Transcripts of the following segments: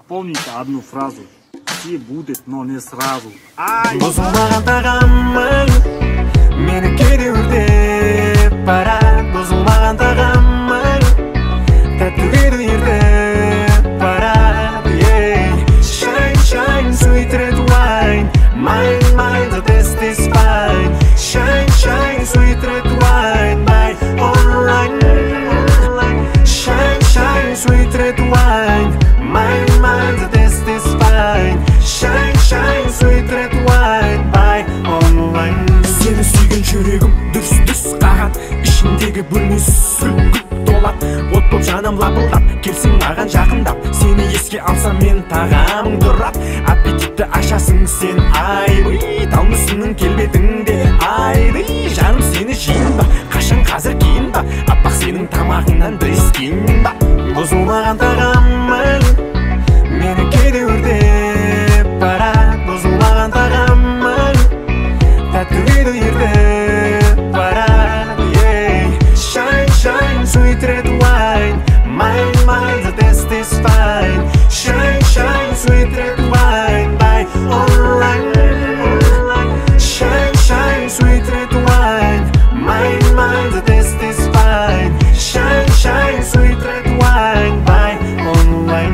Запомните одну фразу. Все будет, но не сразу. Бұзылмаған тағамың мені кейде өртеп барады. Бұзылмаған тағамың тәттіге үйіртіп барады. Shine, shine, sweet red wine. Mine, mine, the taste is fine. Shine, shine, sweet red wine. Buy online. Shine, shine, sweet red wine. Mine, mine, the taste is fine. Shine, shine, sweet red wine. Buy online. Seni sүйген жүрегім дүрс-дүрс қағат. Ішіндегі бөлмесі сүлгіп толат. От боп жаным лапылдап, келсең маған жақындап. Сені еске алсам мен тағамың тұрат. Аппетитті ашасың сен айбый. Талмысының келбетіңде айбый. Жаным сені жейін ба, қашан қазір кейін ба. Аппақ сенің тамағыңнан бір ескейін ба. Бұзылмаған тағамың мені кейде өртеп барады. Бұзылмаған тағамың тәттіге үйіртіп барады. Shine, shine, sweet red wine. Mine, mine, the taste is fine. Shine, shine, sweet red wine. Buy online. Shine, shine, sweet red wine. Mine, mine, the taste is fine. Shine, shine, sweet red wine. Buy online.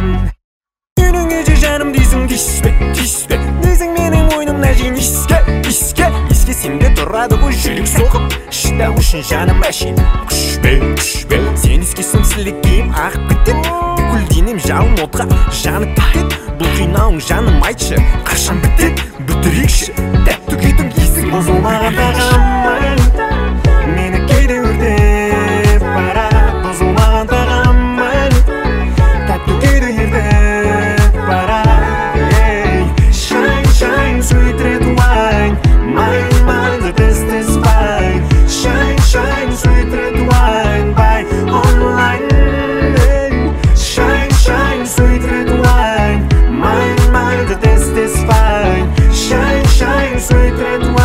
Günün жаным дейсің тиіспе, тиіспе. Дейсің менің ойнымда жейін иске, иске. Иске сенде тұрады ғой жүрек соғып. Шыда үшін жаным әшейін күшпе, күшпе. Сен искесің сілекейім ағып кетет. Бүкіл денем жалын отқа жанып кетет. Бұл қинауың жаным айтшы, қашан бітет? Бітірейікші, тәтті күйдің есің. Бұзылмаған тағамың мені кейде өртеп барады. Бұзылмаған тағамың тәтті күйді үйіртіп барады. Shine, shine, sweet red wine. Mine, mine, the taste is fine. Shine, shine, sweet red wine. Buy online. Shine, shine, sweet red wine. Mine, mine, the taste is fine. Shine, shine, sweet red wine.